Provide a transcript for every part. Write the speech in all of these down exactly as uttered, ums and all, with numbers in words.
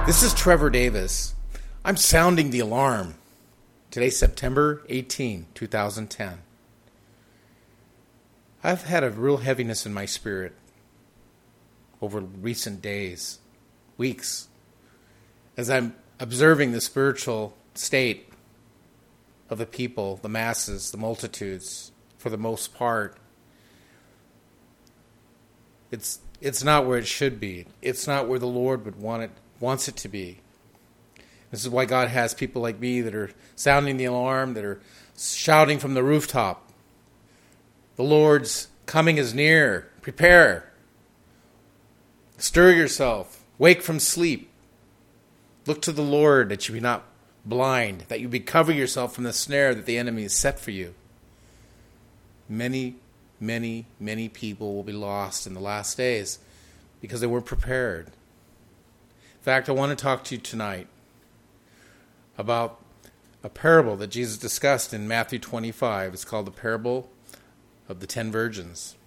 This is Trevor Davis. I'm sounding the alarm. Today's September eighteenth, twenty ten. I've had a real heaviness in my spirit over recent days, weeks, as I'm observing the spiritual state of the people, the masses, the multitudes, for the most part. It's it's not where it should be. It's not where the Lord would want it wants it to be. This is why God has people like me that are sounding the alarm, that are shouting from the rooftop. The Lord's coming is near. Prepare. Stir yourself. Wake from sleep. Look to the Lord that you be not blind, that you be cover yourself from the snare that the enemy has set for you. Many, many, many people will be lost in the last days because they weren't prepared. In fact, I want to talk to you tonight about a parable that Jesus discussed in Matthew twenty-five. It's called the parable of the ten virgins.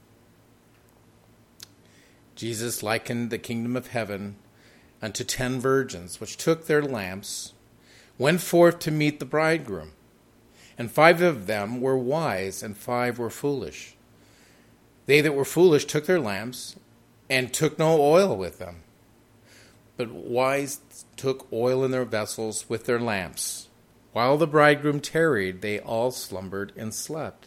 Jesus likened the kingdom of heaven unto ten virgins, which took their lamps, went forth to meet the bridegroom. And five of them were wise, and five were foolish. They that were foolish took their lamps, and took no oil with them. But wise took oil in their vessels with their lamps. While the bridegroom tarried, they all slumbered and slept.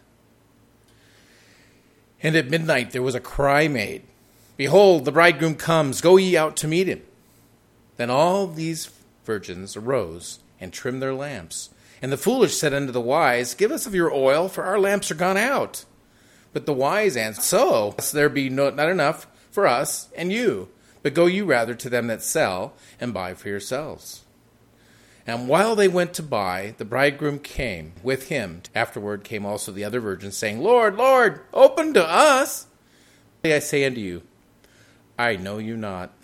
And at midnight there was a cry made, Behold, the bridegroom comes, go ye out to meet him. Then all these virgins arose and trimmed their lamps. And the foolish said unto the wise, Give us of your oil, for our lamps are gone out. But the wise answered, So, lest there be no, not enough for us and you. But go you rather to them that sell, and buy for yourselves. And while they went to buy, the bridegroom came with him. Afterward came also the other virgins, saying, Lord, Lord, open to us. I say unto you, I know you not.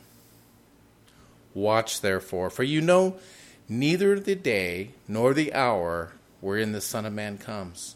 Watch therefore, for you know neither the day nor the hour wherein the Son of Man comes.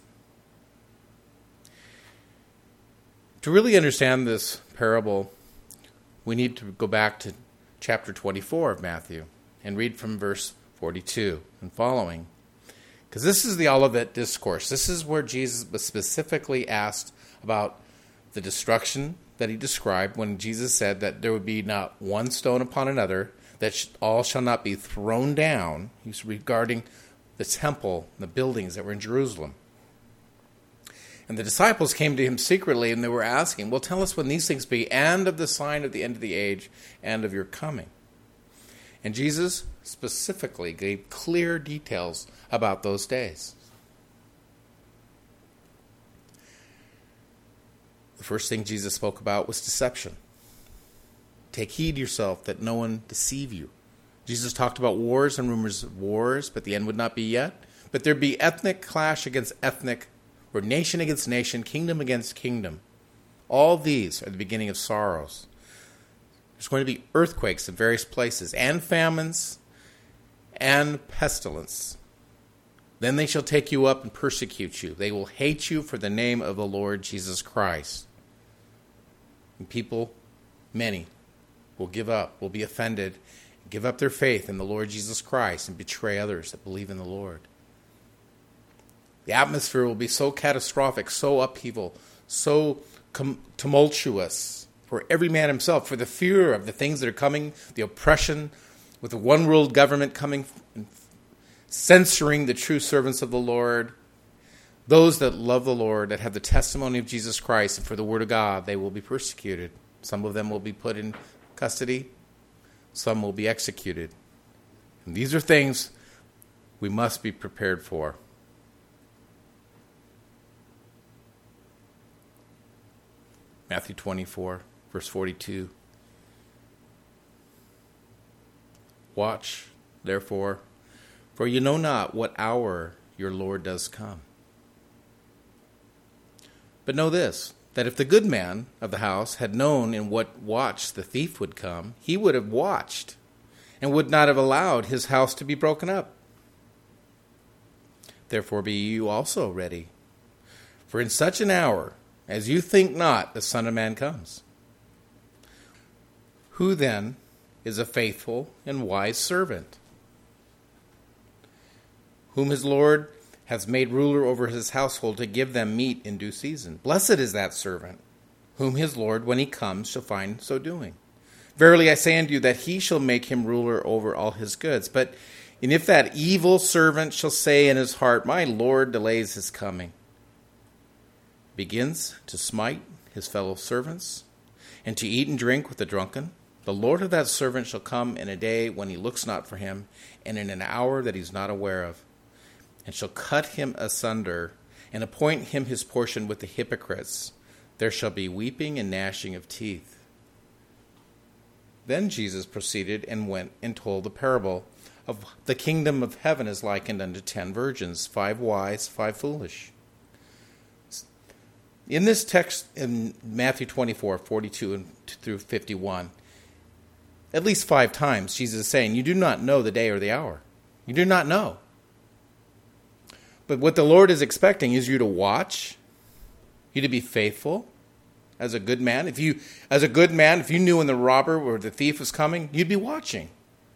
To really understand this parable, we need to go back to chapter twenty-four of Matthew and read from verse forty-two and following. Because this is the Olivet Discourse. This is where Jesus was specifically asked about the destruction that he described when Jesus said that there would be not one stone upon another, that all shall not be thrown down. He's regarding the temple, the buildings that were in Jerusalem. And the disciples came to him secretly, and they were asking, Well, tell us when these things be, and of the sign of the end of the age, and of your coming. And Jesus specifically gave clear details about those days. The first thing Jesus spoke about was deception. Take heed yourself that no one deceive you. Jesus talked about wars and rumors of wars, but the end would not be yet. But there'd be ethnic clash against ethnic, or nation against nation, kingdom against kingdom. All these are the beginning of sorrows. There's going to be earthquakes in various places, and famines, and pestilence. Then they shall take you up and persecute you. They will hate you for the name of the Lord Jesus Christ. And people, many, will give up, will be offended, give up their faith in the Lord Jesus Christ, and betray others that believe in the Lord. The atmosphere will be so catastrophic, so upheaval, so com- tumultuous for every man himself, for the fear of the things that are coming, the oppression, with the one world government coming and censoring the true servants of the Lord. Those that love the Lord, that have the testimony of Jesus Christ and for the word of God, they will be persecuted. Some of them will be put in custody. Some will be executed. And these are things we must be prepared for. Matthew twenty-four, verse forty-two. Watch, therefore, for you know not what hour your Lord does come. But know this, that if the good man of the house had known in what watch the thief would come, he would have watched and would not have allowed his house to be broken up. Therefore be you also ready, for in such an hour as you think not, the Son of Man comes. Who then is a faithful and wise servant, whom his Lord has made ruler over his household to give them meat in due season. Blessed is that servant, whom his Lord, when he comes, shall find so doing. Verily I say unto you, that he shall make him ruler over all his goods. But and if that evil servant shall say in his heart, my Lord delays his coming, begins to smite his fellow servants, and to eat and drink with the drunken, the Lord of that servant shall come in a day when he looks not for him, and in an hour that he is not aware of, and shall cut him asunder, and appoint him his portion with the hypocrites. There shall be weeping and gnashing of teeth. Then Jesus proceeded and went and told the parable of the kingdom of heaven is likened unto ten virgins, five wise, five foolish. In this text in Matthew twenty-four, forty-two through fifty-one, at least five times Jesus is saying, you do not know the day or the hour. You do not know. But what the Lord is expecting is you to watch, you to be faithful as a good man. If you, as a good man, if you knew when the robber or the thief was coming, you'd be watching.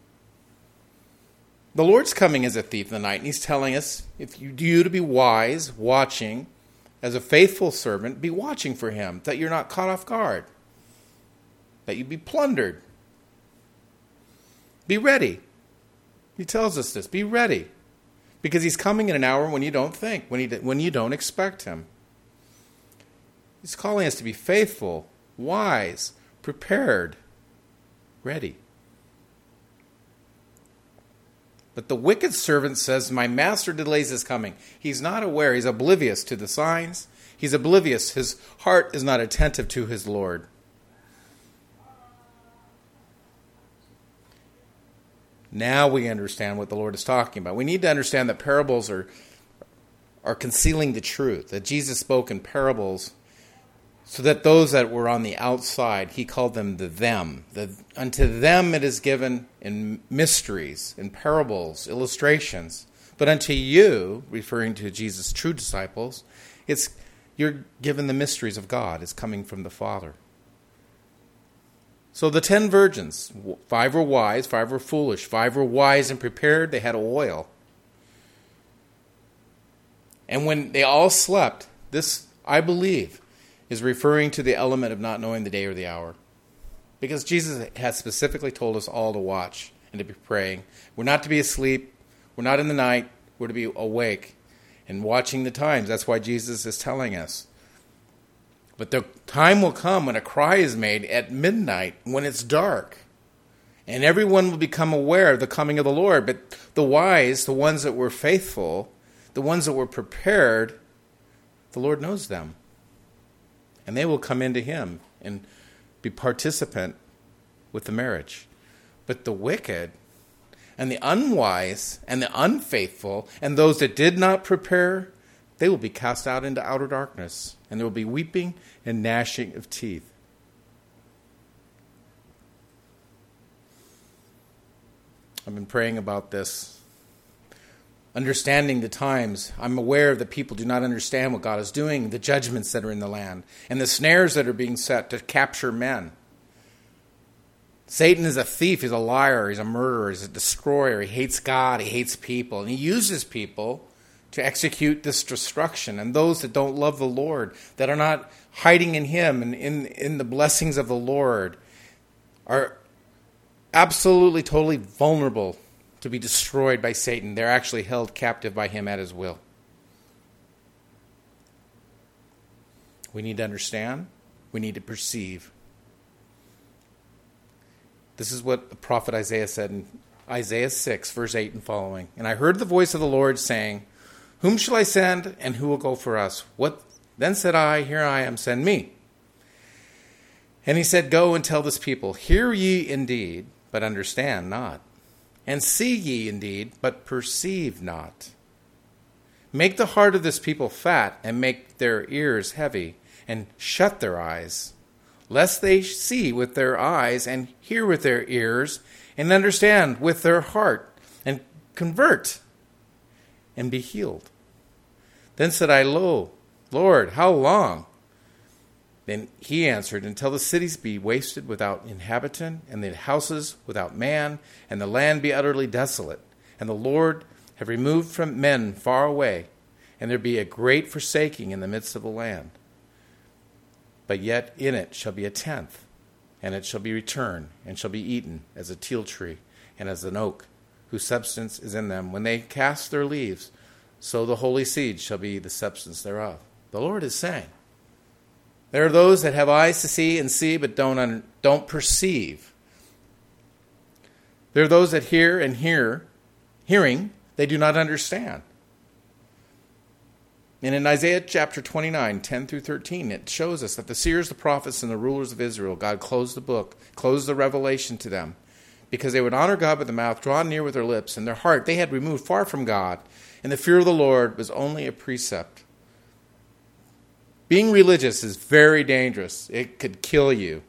The Lord's coming as a thief in the night, and he's telling us, if you do to be wise, watching, as a faithful servant, be watching for him, that you're not caught off guard, that you be plundered. Be ready. He tells us this, be ready, because he's coming in an hour when you don't think, when, he, when you don't expect him. He's calling us to be faithful, wise, prepared, ready. But the wicked servant says, my master delays his coming. He's not aware. He's oblivious to the signs. He's oblivious. His heart is not attentive to his Lord. Now we understand what the Lord is talking about. We need to understand that parables are, are concealing the truth, that Jesus spoke in parables so that those that were on the outside, he called them the them. The, unto them it is given in mysteries, in parables, illustrations. But unto you, referring to Jesus' true disciples, it's you're given the mysteries of God. It's coming from the Father. So the ten virgins, five were wise, five were foolish. Five were wise and prepared. They had oil. And when they all slept, this, I believe, is referring to the element of not knowing the day or the hour. Because Jesus has specifically told us all to watch and to be praying. We're not to be asleep. We're not in the night. We're to be awake and watching the times. That's why Jesus is telling us. But the time will come when a cry is made at midnight, when it's dark. And everyone will become aware of the coming of the Lord. But the wise, the ones that were faithful, the ones that were prepared, the Lord knows them. And they will come into him and be participant with the marriage. But the wicked and the unwise and the unfaithful and those that did not prepare, they will be cast out into outer darkness. And there will be weeping and gnashing of teeth. I've been praying about this. Understanding the times, I'm aware that people do not understand what God is doing, the judgments that are in the land, and the snares that are being set to capture men. Satan is a thief, he's a liar, he's a murderer, he's a destroyer, he hates God, he hates people, and he uses people to execute this destruction. And those that don't love the Lord, that are not hiding in him and in, in the blessings of the Lord, are absolutely, totally vulnerable to be destroyed by Satan. They're actually held captive by him at his will. We need to understand. We need to perceive. This is what the prophet Isaiah said in Isaiah six, verse eight and following. And I heard the voice of the Lord saying, whom shall I send, and who will go for us? What? Then said I, here I am, send me. And he said, go and tell this people, hear ye indeed, but understand not. And see ye indeed, but perceive not. Make the heart of this people fat, and make their ears heavy, and shut their eyes, lest they see with their eyes, and hear with their ears, and understand with their heart, and convert, and be healed. Then said I, lo, Lord, how long? Then he answered, until the cities be wasted without inhabitant, and the houses without man, and the land be utterly desolate, and the Lord have removed from men far away, and there be a great forsaking in the midst of the land. But yet in it shall be a tenth, and it shall be returned, and shall be eaten as a teil tree, and as an oak, whose substance is in them. When they cast their leaves, so the holy seed shall be the substance thereof. The Lord is saying, there are those that have eyes to see and see, but don't un- don't perceive. There are those that hear and hear, hearing, they do not understand. And in Isaiah chapter twenty-nine, ten through thirteen, it shows us that the seers, the prophets, and the rulers of Israel, God closed the book, closed the revelation to them, because they would honor God with the mouth, draw near with their lips, and their heart they had removed far from God, and the fear of the Lord was only a precept. Being religious is very dangerous. It could kill you.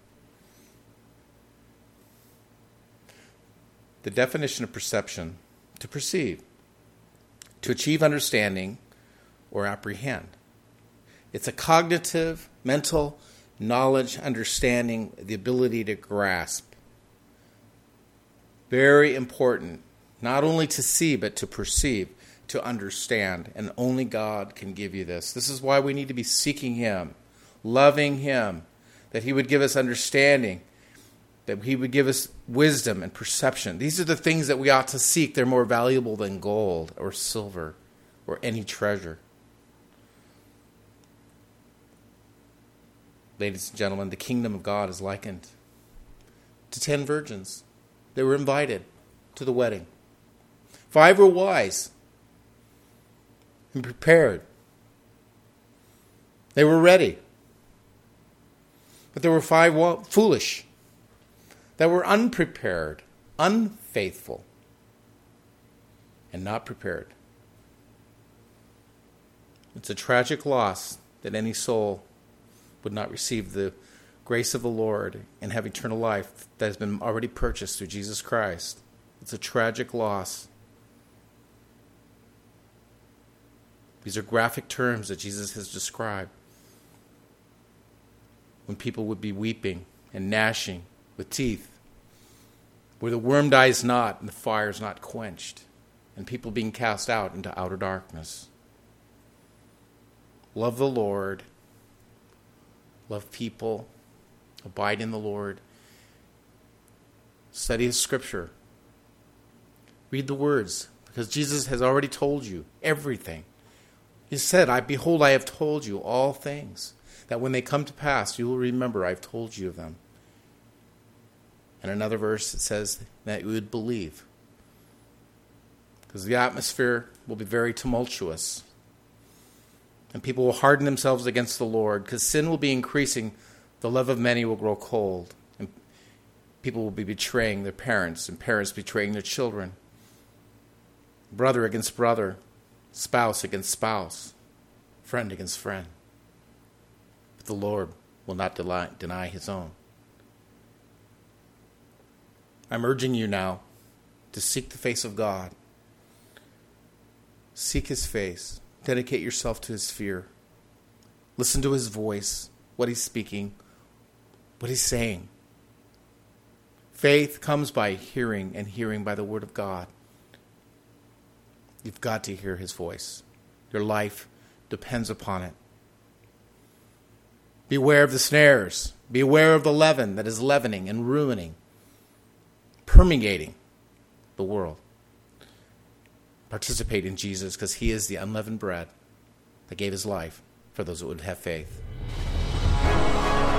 The definition of perception: to perceive, to achieve understanding, or apprehend. It's a cognitive, mental, knowledge, understanding, the ability to grasp. Very important, not only to see, but to perceive, to understand, and only God can give you this. This is why we need to be seeking Him, loving Him, that He would give us understanding, that He would give us wisdom and perception. These are the things that we ought to seek. They're more valuable than gold or silver or any treasure. Ladies and gentlemen, the kingdom of God is likened to ten virgins. They were invited to the wedding. Five were wise and prepared. They were ready. But there were five foolish that were unprepared, unfaithful, and not prepared. It's a tragic loss that any soul would not receive the grace of the Lord and have eternal life that has been already purchased through Jesus Christ. It's a tragic loss. These are graphic terms that Jesus has described. When people would be weeping and gnashing with teeth, where the worm dies not and the fire is not quenched, and people being cast out into outer darkness. Love the Lord. Love people. Abide in the Lord. Study His Scripture. Read the words, because Jesus has already told you everything. He said, I behold, I have told you all things, that when they come to pass, you will remember I've told you of them. And another verse, it says that you would believe. Because the atmosphere will be very tumultuous. And people will harden themselves against the Lord, because sin will be increasing. The love of many will grow cold. And people will be betraying their parents, and parents betraying their children. Brother against brother. Spouse against spouse, friend against friend. But the Lord will not deny, deny His own. I'm urging you now to seek the face of God. Seek His face. Dedicate yourself to His fear. Listen to His voice, what He's speaking, what He's saying. Faith comes by hearing, and hearing by the Word of God. You've got to hear His voice. Your life depends upon it. Beware of the snares. Beware of the leaven that is leavening and ruining, permeating the world. Participate in Jesus, because He is the unleavened bread that gave His life for those that would have faith.